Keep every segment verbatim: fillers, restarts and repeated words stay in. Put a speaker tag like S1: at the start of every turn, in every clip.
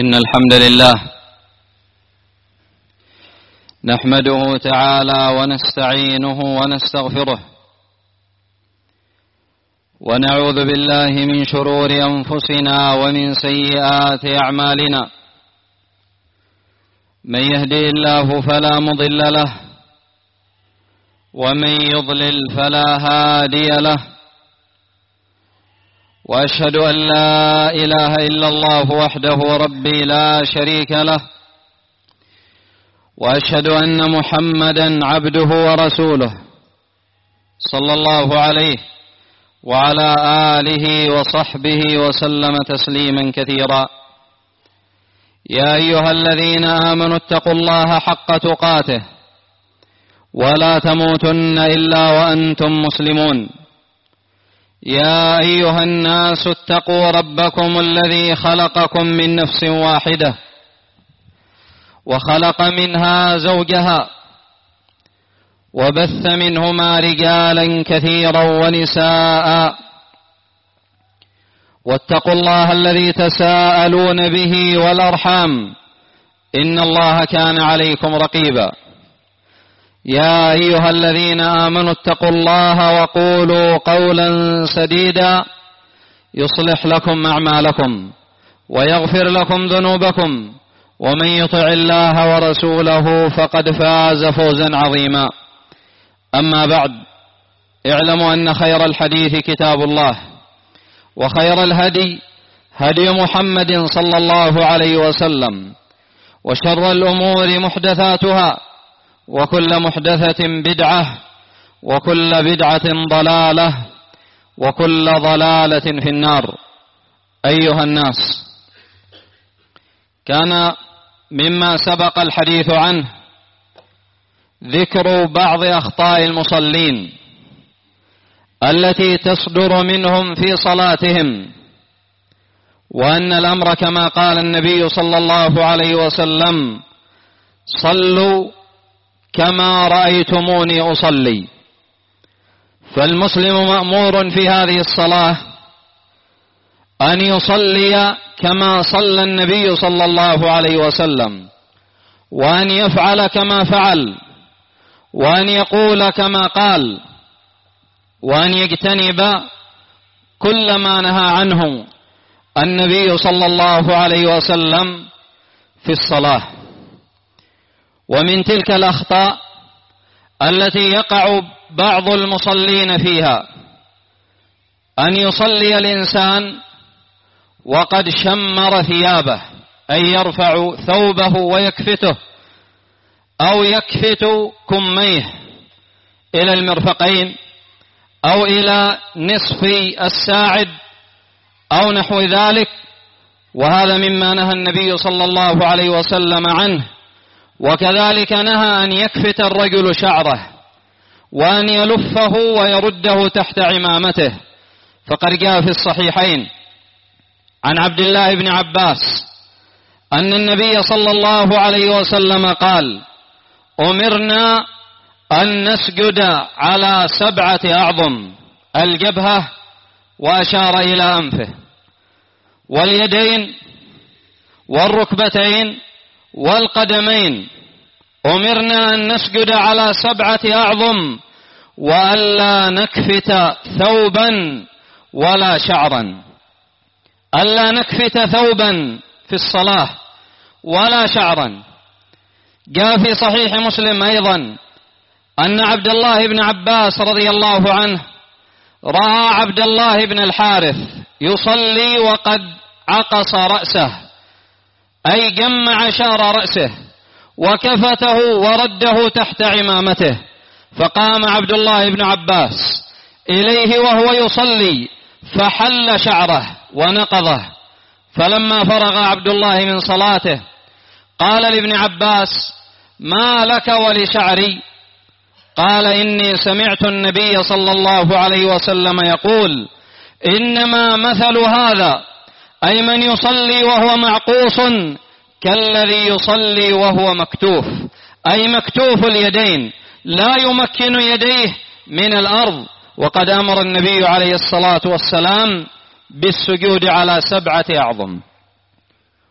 S1: إن الحمد لله نحمده تعالى ونستعينه ونستغفره ونعوذ بالله من شرور أنفسنا ومن سيئات أعمالنا. من يهدي الله فلا مضل له ومن يضلل فلا هادي له، وأشهد أن لا إله إلا الله وحده ربي لا شريك له، وأشهد أن محمدا عبده ورسوله صلى الله عليه وعلى آله وصحبه وسلم تسليما كثيرا. يا أيها الذين آمنوا اتقوا الله حق تقاته ولا تموتن إلا وأنتم مسلمون. يا أيها الناس اتقوا ربكم الذي خلقكم من نفس واحدة وخلق منها زوجها وبث منهما رجالا كثيرا ونساء، واتقوا الله الذي تساءلون به والأرحام إن الله كان عليكم رقيبا. يا أيها الذين آمنوا اتقوا الله وقولوا قولا سديدا يصلح لكم أعمالكم ويغفر لكم ذنوبكم، ومن يطع الله ورسوله فقد فاز فوزا عظيما. أما بعد، اعلموا أن خير الحديث كتاب الله، وخير الهدي هدي محمد صلى الله عليه وسلم، وشر الأمور محدثاتها، وكل محدثة بدعة، وكل بدعة ضلالة، وكل ضلالة في النار. أيها الناس، كان مما سبق الحديث عنه ذكر بعض أخطاء المصلين التي تصدر منهم في صلاتهم، وأن الأمر كما قال النبي صلى الله عليه وسلم: صلوا كما رأيتموني أصلي. فالمسلم مأمور في هذه الصلاة أن يصلي كما صلى النبي صلى الله عليه وسلم، وأن يفعل كما فعل، وأن يقول كما قال، وأن يجتنب كل ما نهى عنه النبي صلى الله عليه وسلم في الصلاة. ومن تلك الأخطاء التي يقع بعض المصلين فيها أن يصلي الإنسان وقد شمر ثيابه، أي يرفع ثوبه ويكفته، أو يكفت كميه إلى المرفقين أو إلى نصف الساعد أو نحو ذلك، وهذا مما نهى النبي صلى الله عليه وسلم عنه. وكذلك نهى أن يكفت الرجل شعره وأن يلفه ويرده تحت عمامته، فقد جاء في الصحيحين عن عبد الله بن عباس أن النبي صلى الله عليه وسلم قال: أمرنا أن نسجد على سبعة أعظم: الجبهة، وأشار إلى أنفه، واليدين، والركبتين، والقدمين. أمرنا أن نسجد على سبعة أعظم وألا نكفت ثوبا ولا شعرا. ألا نكفت ثوبا في الصلاة ولا شعرا. جاء في صحيح مسلم أيضا أن عبد الله بن عباس رضي الله عنه رأى عبد الله بن الحارث يصلي وقد عقص رأسه، أي جمع شعر رأسه وكفته ورده تحت عمامته، فقام عبد الله بن عباس إليه وهو يصلي فحل شعره ونقضه. فلما فرغ عبد الله من صلاته قال لابن عباس: ما لك ولشعري؟ قال: إني سمعت النبي صلى الله عليه وسلم يقول: إنما مثل هذا، أي من يصلي وهو معقوص، كالذي يصلي وهو مكتوف، أي مكتوف اليدين لا يمكن يديه من الأرض. وقد أمر النبي عليه الصلاة والسلام بالسجود على سبعة أعظم.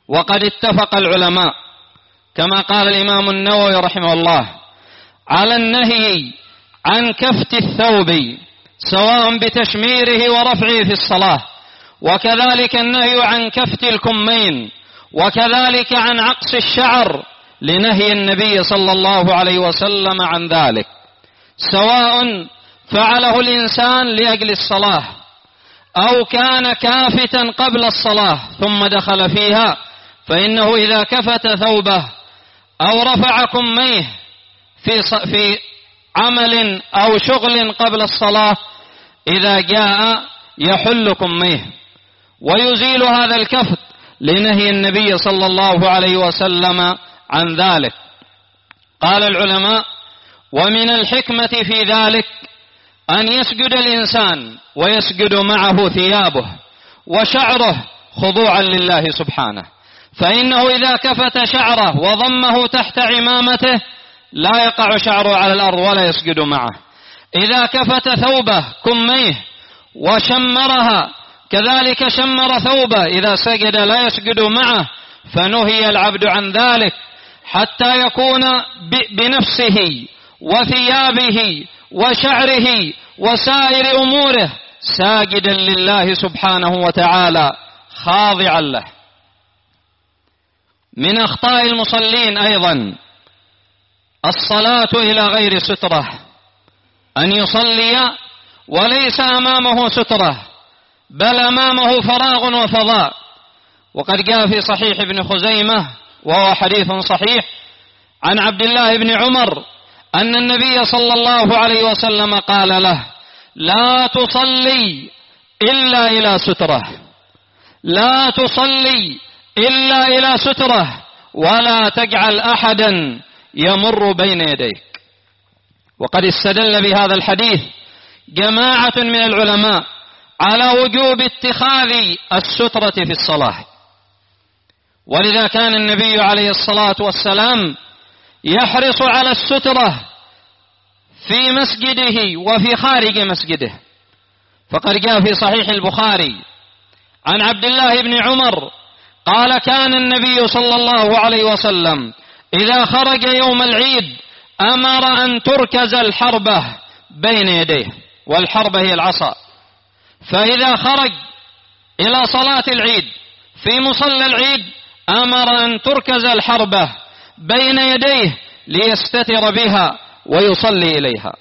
S1: وقد اتفق العلماء كما قال الإمام النووي رحمه الله على النهي عن كفت الثوب سواء بتشميره ورفعه في الصلاة، وكذلك النهي عن كفت الكمين، وكذلك عن عقص الشعر لنهي النبي صلى الله عليه وسلم عن ذلك، سواء فعله الإنسان لأجل الصلاة أو كان كافتا قبل الصلاة ثم دخل فيها، فإنه إذا كفت ثوبه أو رفع كميه في في عمل أو شغل قبل الصلاة إذا جاء يحل كميه ويزيل هذا الكفت لنهي النبي صلى الله عليه وسلم عن ذلك. قال العلماء: ومن الحكمة في ذلك أن يسجد الإنسان ويسجد معه ثيابه وشعره خضوعا لله سبحانه، فإنه إذا كفت شعره وضمه تحت عمامته لا يقع شعره على الأرض ولا يسجد معه. إذا كفت ثوبه كميه وشمرها كذلك شمر ثوبه إذا سجد لا يسجد معه، فنهي العبد عن ذلك حتى يكون بنفسه وثيابه وشعره وسائر أموره ساجدا لله سبحانه وتعالى خاضعا له. من أخطاء المصلين أيضا الصلاة إلى غير سترة، أن يصلي وليس أمامه سترة بل أمامه فراغ وفضاء. وقد جاء في صحيح ابن خزيمة وهو حديث صحيح عن عبد الله بن عمر أن النبي صلى الله عليه وسلم قال له: لا تصلي إلا إلى سترة، لا تصلي إلا إلى سترة، ولا تجعل أحدا يمر بين يديك. وقد استدل بهذا الحديث جماعة من العلماء على وجوب اتخاذ السترة في الصلاة، ولذا كان النبي عليه الصلاة والسلام يحرص على السترة في مسجده وفي خارج مسجده. فقد جاء في صحيح البخاري عن عبد الله بن عمر قال: كان النبي صلى الله عليه وسلم إذا خرج يوم العيد أمر أن تركز الحربة بين يديه، والحربة هي العصا، فإذا خرج إلى صلاة العيد في مصلى العيد أمر أن تركز الحربة بين يديه ليستتر بها ويصلي إليها.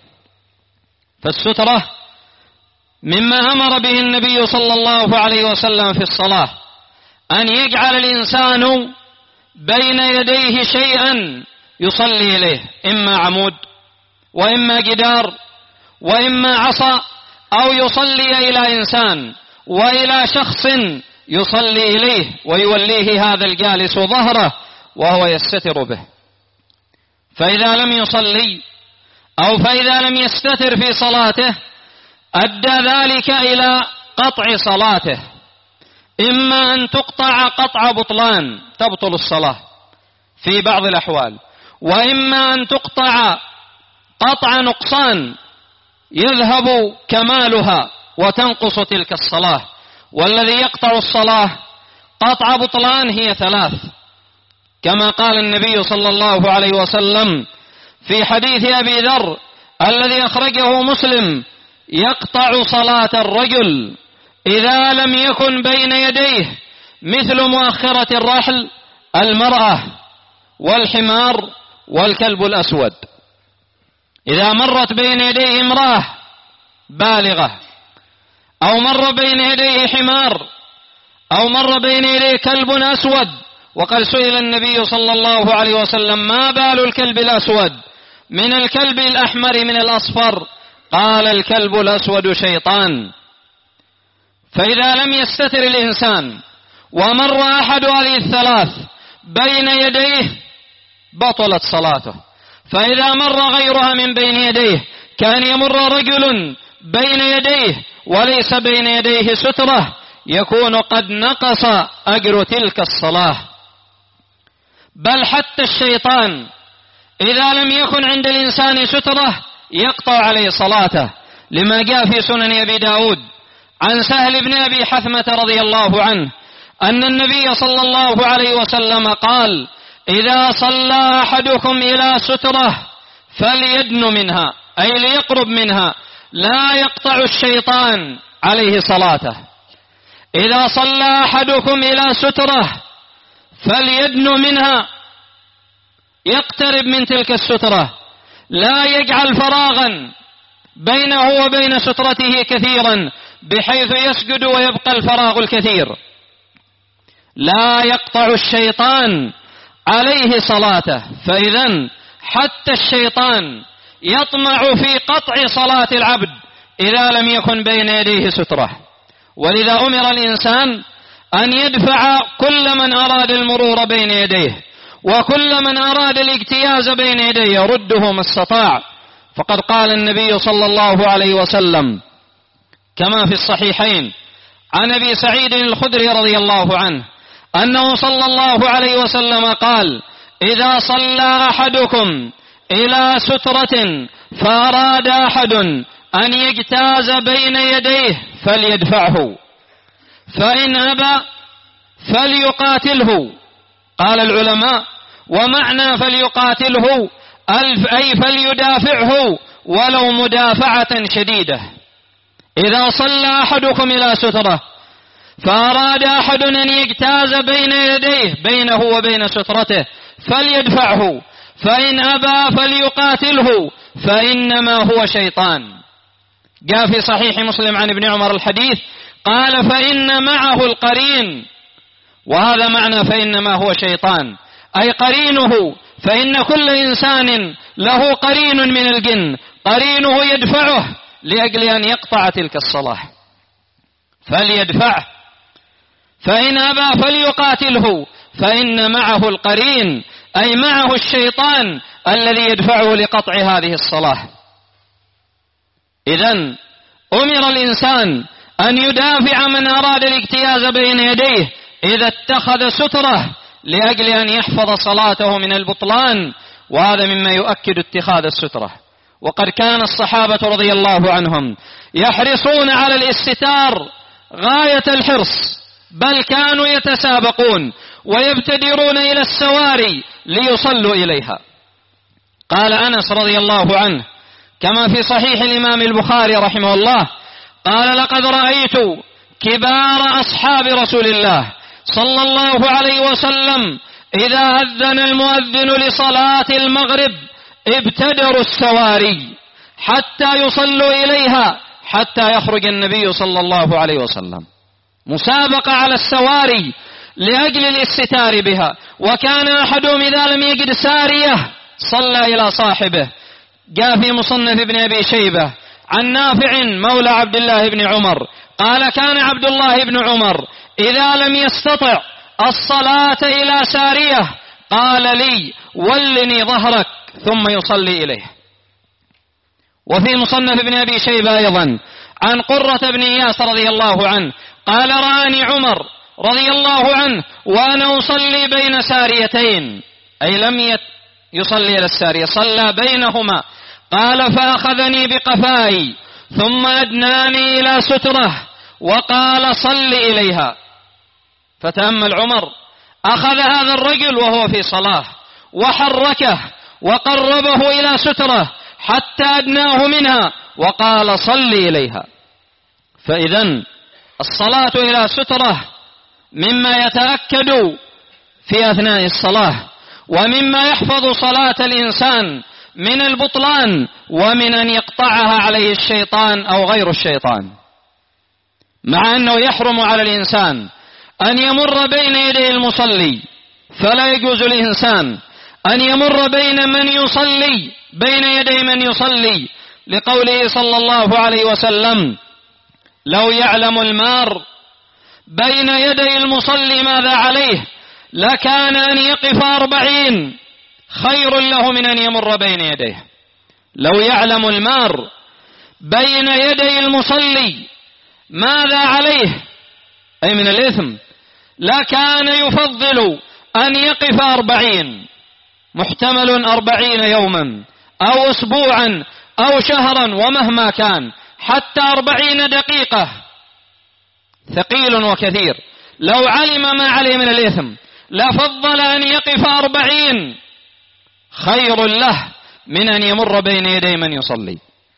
S1: فالسترة مما أمر به النبي صلى الله عليه وسلم في الصلاة، أن يجعل الإنسان بين يديه شيئا يصلي إليه، إما عمود وإما جدار وإما عصا، أو يصلي إلى إنسان وإلى شخص يصلي إليه ويوليه هذا الجالس ظهره وهو يستتر به. فإذا لم يصلي أو فإذا لم يستتر في صلاته أدى ذلك إلى قطع صلاته، إما أن تقطع قطع بطلان تبطل الصلاة في بعض الأحوال، وإما أن تقطع قطع نقصان يذهب كمالها وتنقص تلك الصلاة. والذي يقطع الصلاة قطع بطلان هي ثلاث، كما قال النبي صلى الله عليه وسلم في حديث أبي ذر الذي أخرجه مسلم: يقطع صلاة الرجل إذا لم يكن بين يديه مثل مؤخرة الرحل المرأة والحمار والكلب الأسود. إذا مرت بين يديه امرأة بالغة، أو مر بين يديه حمار، أو مر بين يديه كلب أسود. وقد سئل النبي صلى الله عليه وسلم: ما بال الكلب الأسود من الكلب الأحمر من الأصفر؟ قال: الكلب الأسود شيطان. فإذا لم يستتر الإنسان ومر أحد هذه الثلاث بين يديه بطلت صلاته. فإذا مر غيرها من بين يديه، كان يمر رجل بين يديه وليس بين يديه سترة، يكون قد نقص أجر تلك الصلاة. بل حتى الشيطان إذا لم يكن عند الإنسان سترة يقطع عليه صلاته، لما جاء في سنن أبي داود عن سهل بن أبي حثمة رضي الله عنه أن النبي صلى الله عليه وسلم قال: إذا صلى أحدكم إلى سترة فليدن منها، أي ليقرب منها، لا يقطع الشيطان عليه صلاته. إذا صلى أحدكم إلى سترة فليدن منها، يقترب من تلك السترة، لا يجعل فراغا بينه وبين سترته كثيرا بحيث يسجد ويبقى الفراغ الكثير. لا يقطع الشيطان عليه صلاته. فإذن حتى الشيطان يطمع في قطع صلاة العبد إذا لم يكن بين يديه سترة. ولذا أمر الإنسان أن يدفع كل من أراد المرور بين يديه، وكل من أراد الاجتياز بين يديه يرده ما استطاع. فقد قال النبي صلى الله عليه وسلم كما في الصحيحين عن أبي سعيد الخدري رضي الله عنه أنه صلى الله عليه وسلم قال: إذا صلى أحدكم إلى سترة فأراد أحد أن يجتاز بين يديه فليدفعه، فإن أبى فليقاتله. قال العلماء: ومعنى فليقاتله أي فليدافعه ولو مدافعة شديدة. إذا صلى أحدكم إلى سترة فأراد أحد أن يجتاز بين يديه بينه وبين سترته فليدفعه، فإن أبى فليقاتله فإنما هو شيطان. جاء في صحيح مسلم عن ابن عمر الحديث قال: فإن معه القرين. وهذا معنى فإنما هو شيطان، أي قرينه. فإن كل إنسان له قرين من الجن، قرينه يدفعه لأجل أن يقطع تلك الصلاة، فليدفعه. فإن أبى فليقاتله فإن معه القرين، أي معه الشيطان الذي يدفعه لقطع هذه الصلاة. إذن أمر الإنسان أن يدافع من أراد الاجتياز بين يديه إذا اتخذ سترة لأجل أن يحفظ صلاته من البطلان، وهذا مما يؤكد اتخاذ السترة. وقد كان الصحابة رضي الله عنهم يحرصون على الاستتار غاية الحرص، بل كانوا يتسابقون ويبتدرون إلى السواري ليصلوا إليها. قال أنس رضي الله عنه كما في صحيح الإمام البخاري رحمه الله قال: لقد رأيت كبار أصحاب رسول الله صلى الله عليه وسلم إذا أذن المؤذن لصلاة المغرب ابتدروا السواري حتى يصلوا إليها حتى يخرج النبي صلى الله عليه وسلم. مسابقة على السواري لأجل الاستتار بها. وكان أحدهم إذا لم يجد سارية صلى إلى صاحبه. جاء في مصنف ابن أبي شيبة عن نافع مولى عبد الله بن عمر قال: كان عبد الله بن عمر إذا لم يستطع الصلاة إلى سارية قال لي: ولني ظهرك، ثم يصلي إليه. وفي مصنف ابن أبي شيبة أيضا عن قرة بن إياس رضي الله عنه قال: رآني عمر رضي الله عنه وأنا أصلي بين ساريتين، أي لم يصلي إلى السارية، صلى بينهما. قال: فأخذني بقفاي ثم أدناني إلى سترة وقال: صل إليها. فتأمل عمر، أخذ هذا الرجل وهو في صلاة وحركه وقربه إلى سترة حتى أدناه منها وقال: صل إليها. فإذن الصلاة إلى سترة مما يتأكد في أثناء الصلاة، ومما يحفظ صلاة الإنسان من البطلان ومن أن يقطعها عليه الشيطان أو غير الشيطان. مع أنه يحرم على الإنسان أن يمر بين يدي المصلي، فلا يجوز الإنسان أن يمر بين من يصلي بين يدي من يصلي، لقوله صلى الله عليه وسلم: لو يعلم المار بين يدي المصلي ماذا عليه لكان أن يقف أربعين خير له من أن يمر بين يديه. لو يعلم المار بين يدي المصلي ماذا عليه أي من الإثم لكان يفضل أن يقف أربعين، محتمل أربعين يوما أو أسبوعا أو شهرا ومهما كان، حتى أربعين دقيقة ثقيل وكثير، لو علم ما عليه من الإثم لفضل أن يقف أربعين خير له من أن يمر بين يدي من يصلي.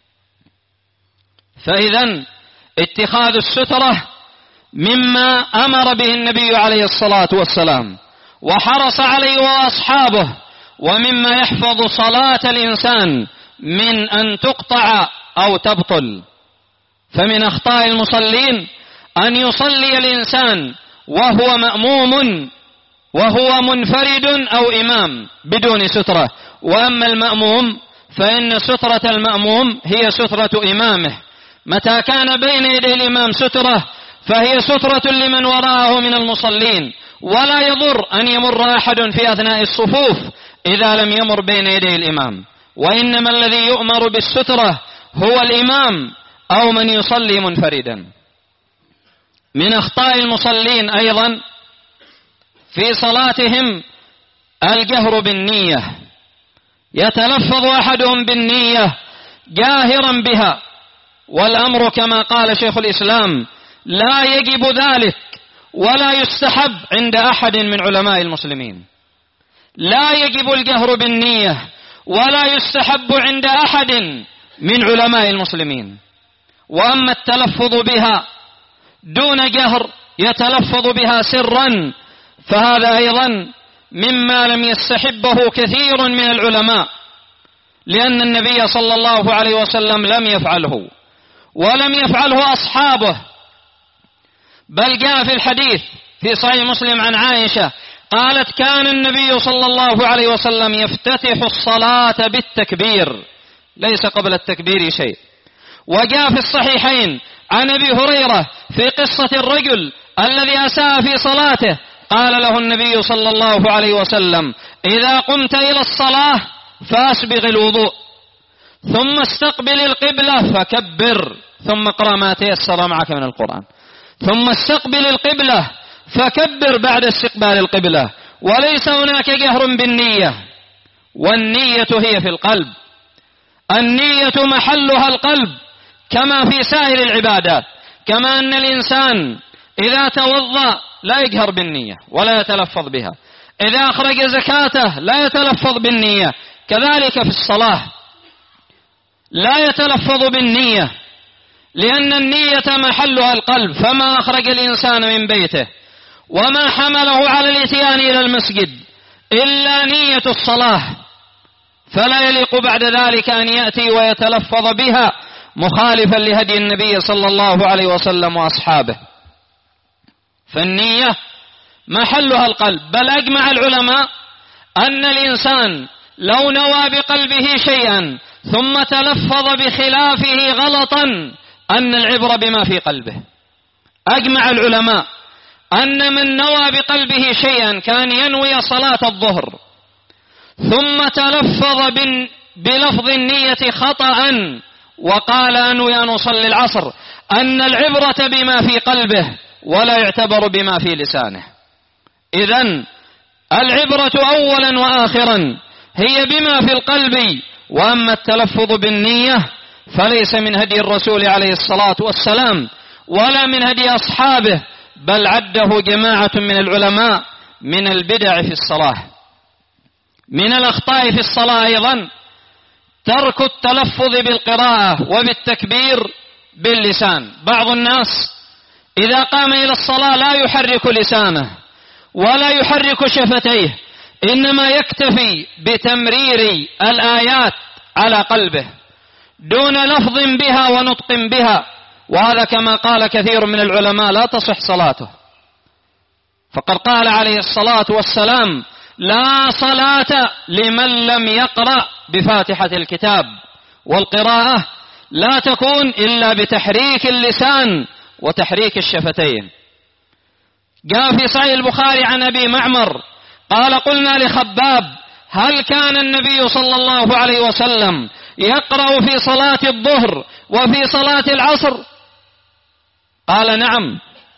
S1: فإذا اتخاذ السترة مما أمر به النبي عليه الصلاة والسلام وحرص عليه وأصحابه، ومما يحفظ صلاة الإنسان من أن تقطع أو تبطل. فمن أخطاء المصلين أن يصلي الإنسان وهو مأموم وهو منفرد أو إمام بدون سترة، وأما المأموم فإن سترة المأموم هي سترة إمامه. متى كان بين يدي الإمام سترة فهي سترة لمن وراءه من المصلين، ولا يضر أن يمر أحد في أثناء الصفوف إذا لم يمر بين يدي الإمام، وإنما الذي يؤمر بالسترة هو الإمام أو من يصلي منفردا. من أخطاء المصلين أيضا في صلاتهم الجهر بالنية، يتلفظ أحدهم بالنية جاهرا بها، والأمر كما قال شيخ الإسلام لا يجب ذلك ولا يستحب عند أحد من علماء المسلمين. لا يجب الجهر بالنية ولا يستحب عند أحد من علماء المسلمين. وأما التلفظ بها دون جهر يتلفظ بها سرا فهذا أيضا مما لم يستحبه كثير من العلماء، لأن النبي صلى الله عليه وسلم لم يفعله ولم يفعله أصحابه، بل جاء في الحديث في صحيح مسلم عن عائشة قالت كان النبي صلى الله عليه وسلم يفتتح الصلاة بالتكبير ليس قبل التكبير شيء. وجاء في الصحيحين عن أبي هريرة في قصة الرجل الذي أساء في صلاته قال له النبي صلى الله عليه وسلم إذا قمت إلى الصلاة فأسبغ الوضوء ثم استقبل القبلة فكبر ثم اقرأ ما تيسر معك من القرآن، ثم استقبل القبلة فكبر بعد استقبال القبلة، وليس هناك جهر بالنية، والنية هي في القلب، النية محلها القلب كما في سائر العبادات. كما أن الإنسان إذا توضأ لا يجهر بالنية ولا يتلفظ بها، إذا أخرج زكاته لا يتلفظ بالنية، كذلك في الصلاة لا يتلفظ بالنية، لأن النية محلها القلب. فما أخرج الإنسان من بيته وما حمله على الإتيان إلى المسجد إلا نية الصلاة، فلا يليق بعد ذلك أن يأتي ويتلفظ بها مخالفا لهدي النبي صلى الله عليه وسلم وأصحابه. فالنية محلها القلب، بل أجمع العلماء أن الإنسان لو نوى بقلبه شيئا ثم تلفظ بخلافه غلطا أن العبرة بما في قلبه. أجمع العلماء أن من نوى بقلبه شيئا كان ينوي صلاة الظهر ثم تلفظ بلفظ النية خطأ وقال أنوي أن أصلي العصر أن العبرة بما في قلبه ولا يعتبر بما في لسانه. إذن العبرة أولا وآخرا هي بما في القلب، وأما التلفظ بالنية فليس من هدي الرسول عليه الصلاة والسلام ولا من هدي أصحابه، بل عده جماعة من العلماء من البدع في الصلاة. من الأخطاء في الصلاة أيضا ترك التلفظ بالقراءة وبالتكبير باللسان. بعض الناس إذا قام إلى الصلاة لا يحرك لسانه ولا يحرك شفتيه، إنما يكتفي بتمرير الآيات على قلبه دون لفظ بها ونطق بها، وهذا كما قال كثير من العلماء لا تصح صلاته. فقد قال عليه الصلاة والسلام لا صلاة لمن لم يقرأ بفاتحة الكتاب، والقراءة لا تكون إلا بتحريك اللسان وتحريك الشفتين. جاء في صحيح البخاري عن أبي معمر قال قلنا لخباب هل كان النبي صلى الله عليه وسلم يقرأ في صلاة الظهر وفي صلاة العصر؟ قال نعم.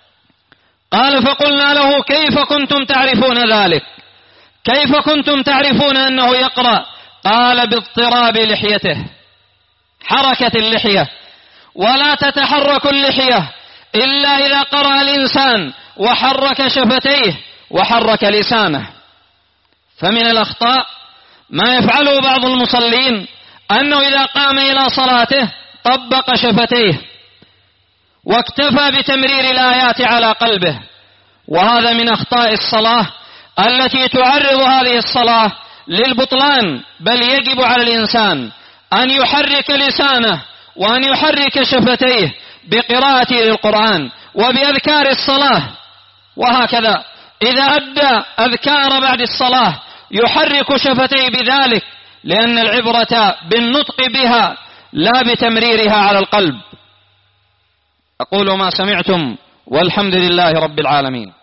S1: قال فقلنا له كيف كنتم تعرفون ذلك؟ كيف كنتم تعرفون أنه يقرأ؟ قال باضطراب لحيته، حركة اللحية، ولا تتحرك اللحية إلا إذا قرأ الإنسان وحرك شفتيه وحرك لسانه. فمن الأخطاء ما يفعله بعض المصلين أنه إذا قام إلى صلاته طبق شفتيه واكتفى بتمرير الآيات على قلبه، وهذا من أخطاء الصلاة التي تعرض هذه الصلاة للبطلان. بل يجب على الإنسان أن يحرك لسانه وأن يحرك شفتيه بقراءة للقرآن وبأذكار الصلاة، وهكذا إذا أدى أذكار بعد الصلاة يحرك شفتيه بذلك، لأن العبرة بالنطق بها لا بتمريرها على القلب. أقول ما سمعتم والحمد لله رب العالمين.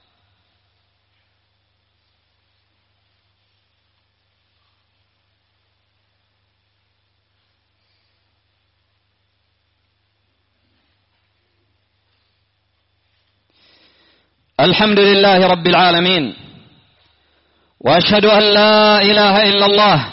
S1: الحمد لله رب العالمين، وأشهد أن لا إله إلا الله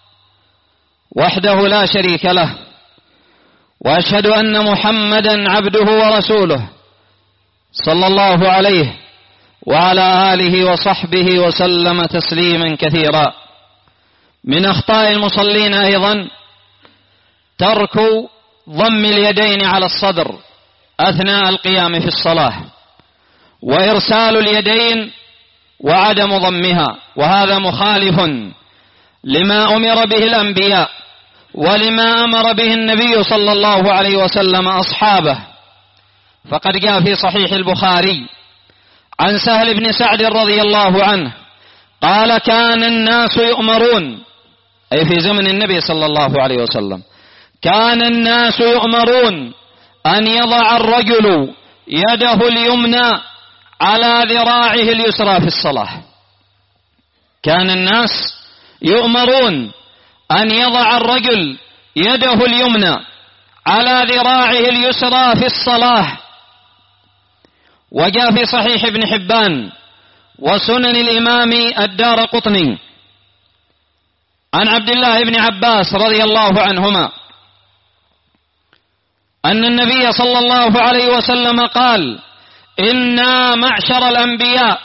S1: وحده لا شريك له، وأشهد أن محمدا عبده ورسوله صلى الله عليه وعلى آله وصحبه وسلم تسليما كثيرا. من أخطاء المصلين أيضا ترك ضم اليدين على الصدر أثناء القيام في الصلاة، وإرسال اليدين وعدم ضمها، وهذا مخالف لما أمر به الأنبياء ولما أمر به النبي صلى الله عليه وسلم أصحابه. فقد جاء في صحيح البخاري عن سهل بن سعد رضي الله عنه قال: كان الناس يؤمرون، أي في زمن النبي صلى الله عليه وسلم، كان الناس يؤمرون أن يضع الرجل يده اليمنى على ذراعه اليسرى في الصلاة. كان الناس يؤمرون أن يضع الرجل يده اليمنى على ذراعه اليسرى في الصلاة. وجاء في صحيح ابن حبان وسنن الإمام الدارقطني عن عبد الله بن عباس رضي الله عنهما أن النبي صلى الله عليه وسلم قال: إنا معشر الأنبياء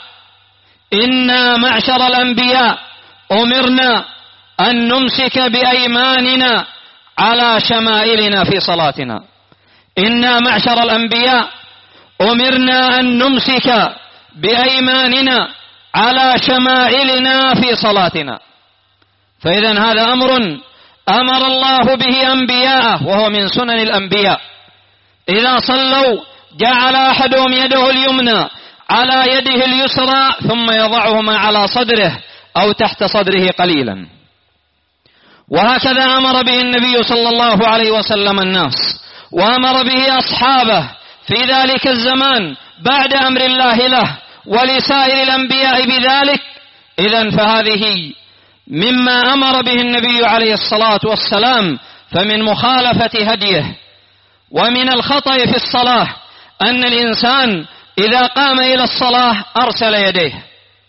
S1: إنا معشر الأنبياء أمرنا أن نمسك بأيماننا على شمائلنا في صلاتنا. إنا معشر الأنبياء أمرنا أن نمسك بأيماننا على شمائلنا في صلاتنا. فإذن هذا أمر أمر الله به أنبياءه، وهو من سنن الأنبياء. إذا صلوا جعل أحدهم يده اليمنى على يده اليسرى ثم يضعهما على صدره أو تحت صدره قليلا. وهكذا أمر به النبي صلى الله عليه وسلم الناس، وأمر به أصحابه في ذلك الزمان بعد أمر الله له ولسائر الأنبياء بذلك. إذن فهذه مما أمر به النبي عليه الصلاة والسلام، فمن مخالفة هديه. ومن الخطأ في الصلاة أن الإنسان إذا قام إلى الصلاة أرسل يديه،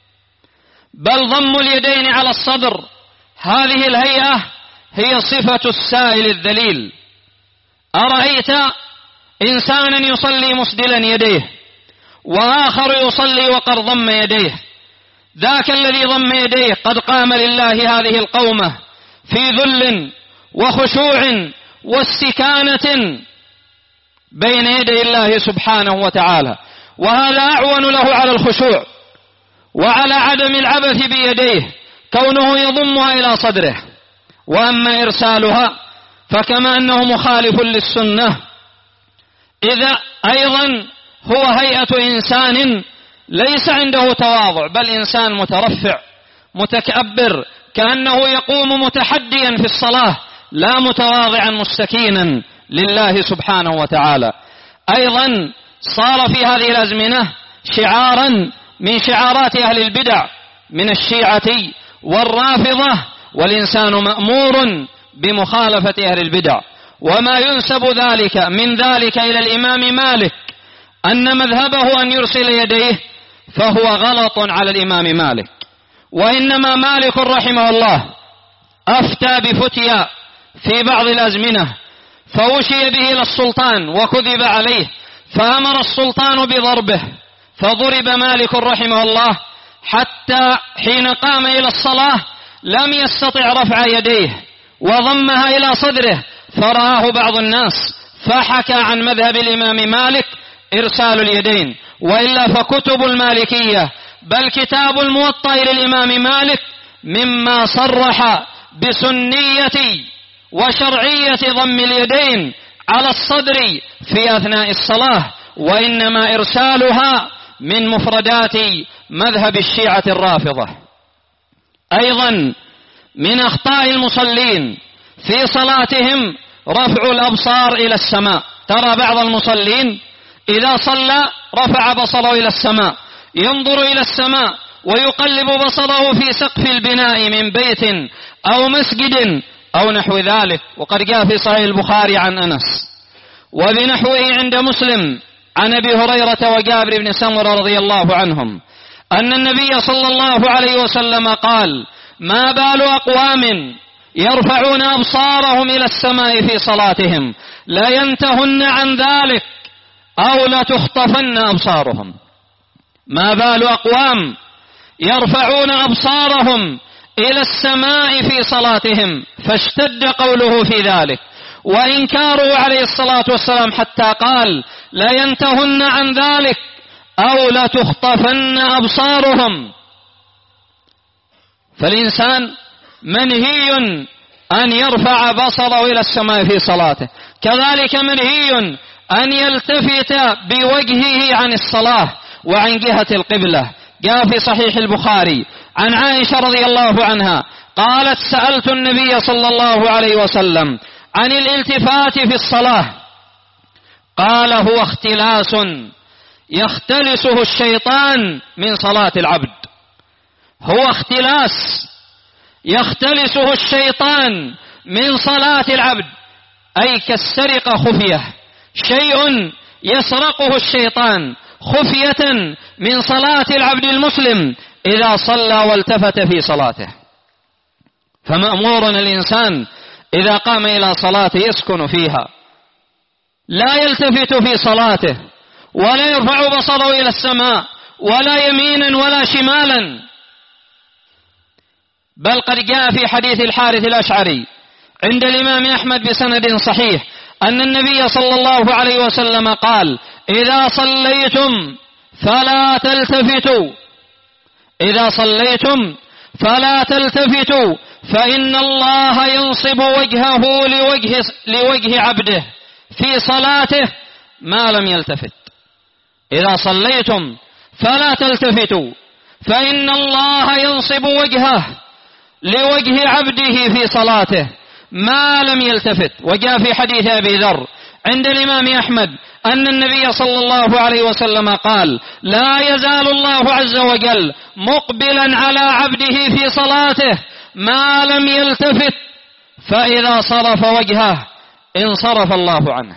S1: بل ضم اليدين على الصدر هذه الهيئة هي صفة السائل الذليل. أرأيت إنسانا يصلي مسدلا يديه وآخر يصلي وقد ضم يديه؟ ذاك الذي ضم يديه قد قام لله هذه القومة في ذل وخشوع واستكانة بين يدي الله سبحانه وتعالى، وهذا أعون له على الخشوع وعلى عدم العبث بيديه كونه يضمها إلى صدره. وأما إرسالها فكما أنه مخالف للسنة، إذا أيضا هو هيئة إنسان ليس عنده تواضع، بل إنسان مترفع متكبر كأنه يقوم متحديا في الصلاة لا متواضعا مستكينا لله سبحانه وتعالى. أيضا صار في هذه الأزمنة شعارا من شعارات أهل البدع من الشيعة والرافضة، والإنسان مأمور بمخالفة أهل البدع. وما ينسب ذلك من ذلك إلى الإمام مالك أن مذهبه أن يرسل يديه، فهو غلط على الإمام مالك. وإنما مالك رحمه الله أفتى بفتيا في بعض الأزمنة فوشي به إلى السلطان وكذب عليه، فأمر السلطان بضربه فضرب مالك رحمه الله حتى حين قام إلى الصلاة لم يستطع رفع يديه وضمها إلى صدره، فرآه بعض الناس فحكى عن مذهب الإمام مالك إرسال اليدين، وإلا فكتب المالكية بل كتاب الموطأ للإمام مالك مما صرح بسنية وشرعية ضم اليدين على الصدر في أثناء الصلاة، وإنما إرسالها من مفردات مذهب الشيعة الرافضة. أيضا من أخطاء المصلين في صلاتهم رفع الأبصار إلى السماء. ترى بعض المصلين إذا صلى رفع بصره إلى السماء، ينظر إلى السماء ويقلب بصره في سقف البناء من بيت أو مسجد أو نحو ذلك. وقد جاء في صحيح البخاري عن أنس وبنحوه عند مسلم عن أبي هريرة وجابر بن سمرة رضي الله عنهم أن النبي صلى الله عليه وسلم قال: ما بال أقوام يرفعون أبصارهم إلى السماء في صلاتهم لا ينتهن عن ذلك أو لا تخطفن أبصارهم. ما بال أقوام يرفعون أبصارهم إلى السماء في صلاتهم، فاشتد قوله في ذلك وإنكاره عليه الصلاة والسلام حتى قال: لا ينتهن عن ذلك أو لا تخطفن أبصارهم. فالإنسان منهي أن يرفع بصره إلى السماء في صلاته، كذلك منهي أن يلتفت بوجهه عن الصلاة وعن جهة القبلة. جاء في صحيح البخاري عن عائشة رضي الله عنها قالت: سألت النبي صلى الله عليه وسلم عن الالتفات في الصلاة، قال: هو اختلاس يختلسه الشيطان من صلاة العبد. هو اختلاس يختلسه الشيطان من صلاة العبد، أي كالسرقة خفية، شيء يسرقه الشيطان خفية من صلاة العبد المسلم إذا صلى والتفت في صلاته. فمأمور الإنسان إذا قام إلى صلاته يسكن فيها، لا يلتفت في صلاته ولا يرفع بصره إلى السماء ولا يمينا ولا شمالا. بل قد جاء في حديث الحارث الأشعري عند الإمام أحمد بسند صحيح أن النبي صلى الله عليه وسلم قال: إذا صليتم فلا تلتفتوا إذا صليتم فلا تلتفتوا فإن الله ينصب وجهه لوجه, لوجه عبده في صلاته ما لم يلتفت. إذا صليتم فلا تلتفتوا فإن الله ينصب وجهه لوجه عبده في صلاته ما لم يلتفت. وجاء في حديث أبي ذر عند الإمام أحمد أن النبي صلى الله عليه وسلم قال: لا يزال الله عز وجل مقبلا على عبده في صلاته ما لم يلتفت، فإذا صرف وجهه انصرف الله عنه.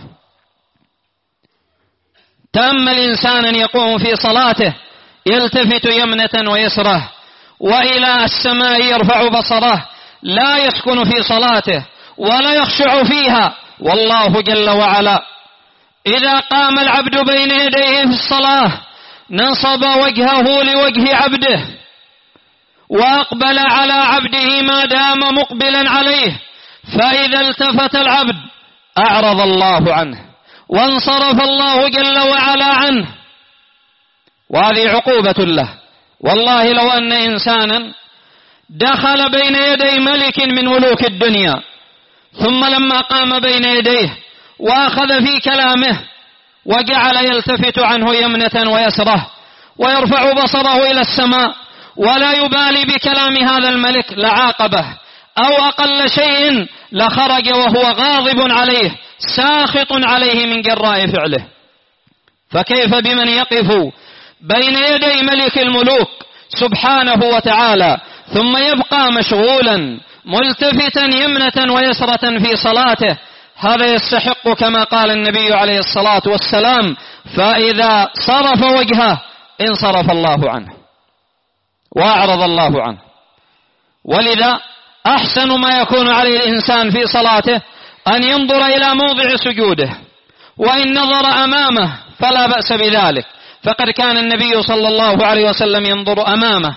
S1: تأمل إنسانا يقوم في صلاته يلتفت يمنة ويسره وإلى السماء يرفع بصره، لا يسكن في صلاته ولا يخشع فيها. والله جل وعلا إذا قام العبد بين يديه في الصلاة نصب وجهه لوجه عبده وأقبل على عبده ما دام مقبلا عليه، فإذا التفت العبد أعرض الله عنه وانصرف الله جل وعلا عنه، وهذه عقوبة له. والله لو أن إنسانا دخل بين يدي ملك من ملوك الدنيا ثم لما قام بين يديه وأخذ في كلامه وجعل يلتفت عنه يمنة ويسره ويرفع بصره إلى السماء ولا يبالي بكلام هذا الملك لعاقبه، أو أقل شيء لخرج وهو غاضب عليه ساخط عليه من جراء فعله. فكيف بمن يقف بين يدي ملك الملوك سبحانه وتعالى ثم يبقى مشغولا ملتفتا يمنة ويسرة في صلاته؟ هذا يستحق كما قال النبي عليه الصلاة والسلام: فإذا صرف وجهه انصرف الله عنه وأعرض الله عنه. ولذا أحسن ما يكون عليه الإنسان في صلاته أن ينظر إلى موضع سجوده، وإن نظر أمامه فلا بأس بذلك، فقد كان النبي صلى الله عليه وسلم ينظر أمامه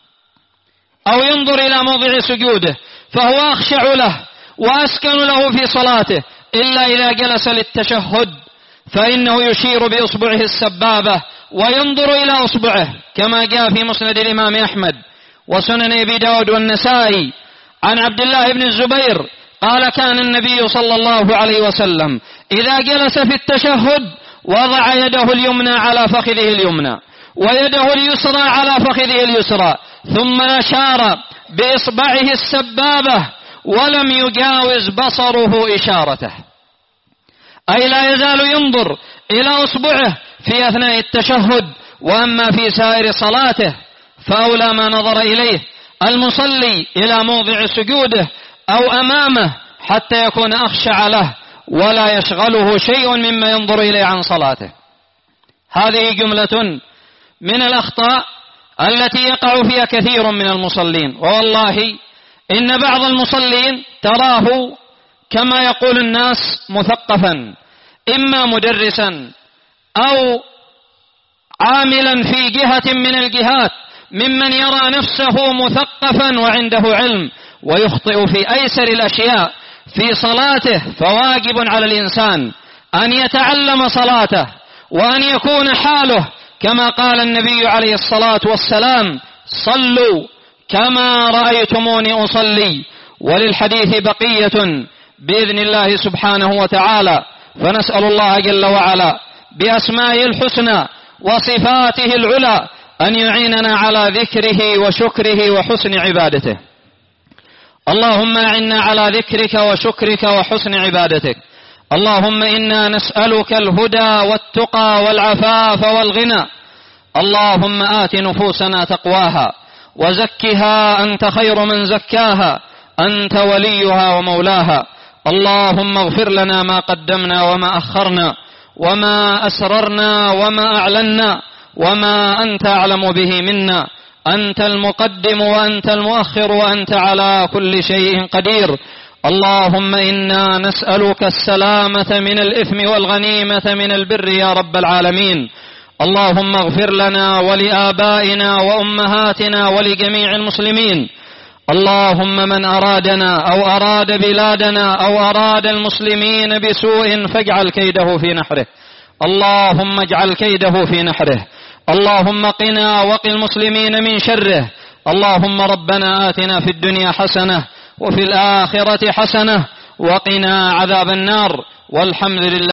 S1: أو ينظر إلى موضع سجوده فهو أخشع له وأسكن له في صلاته، إلا إذا جلس للتشهد فإنه يشير بإصبعه السبابة وينظر إلى أصبعه، كما جاء في مسند الإمام أحمد وسنن أبي داود والنسائي عن عبد الله بن الزبير قال كان النبي صلى الله عليه وسلم إذا جلس في التشهد وضع يده اليمنى على فخذه اليمنى ويده اليسرى على فخذه اليسرى، ثم أشار بإصبعه السبابة ولم يجاوز بصره إشارته، أي لا يزال ينظر إلى أصبعه في أثناء التشهد. وأما في سائر صلاته فأولى ما نظر إليه المصلي إلى موضع سجوده أو أمامه حتى يكون أخشع له ولا يشغله شيء مما ينظر إليه عن صلاته. هذه جملة من الأخطاء التي يقع فيها كثير من المصلين، ووالله إن بعض المصلين تراه كما يقول الناس مثقفا، إما مدرسا أو عاملا في جهة من الجهات ممن يرى نفسه مثقفا وعنده علم ويخطئ في أيسر الأشياء في صلاته. فواجب على الإنسان أن يتعلم صلاته وأن يكون حاله كما قال النبي عليه الصلاة والسلام: صلوا كما رأيتموني أصلي. وللحديث بقية بإذن الله سبحانه وتعالى، فنسأل الله جل وعلا بأسمائه الحسنى وصفاته العلى أن يعيننا على ذكره وشكره وحسن عبادته. اللهم أعنا على ذكرك وشكرك وحسن عبادتك. اللهم إنا نسألك الهدى والتقى والعفاف والغنى. اللهم آت نفوسنا تقواها وزكها أنت خير من زكاها، أنت وليها ومولاها. اللهم اغفر لنا ما قدمنا وما أخرنا وما أسررنا وما أعلنا وما أنت أعلم به منا. أنت المقدم وأنت المؤخر وأنت على كل شيء قدير. اللهم إنا نسألك السلامة من الإثم والغنيمة من البر يا رب العالمين. اللهم اغفر لنا ولآبائنا وأمهاتنا ولجميع المسلمين. اللهم من أرادنا أو أراد بلادنا أو أراد المسلمين بسوء فاجعل كيده في نحره. اللهم اجعل كيده في نحره. اللهم قنا وقِ المسلمين من شره. اللهم ربنا آتنا في الدنيا حسنة وفي الآخرة حسنة وقنا عذاب النار. والحمد لله.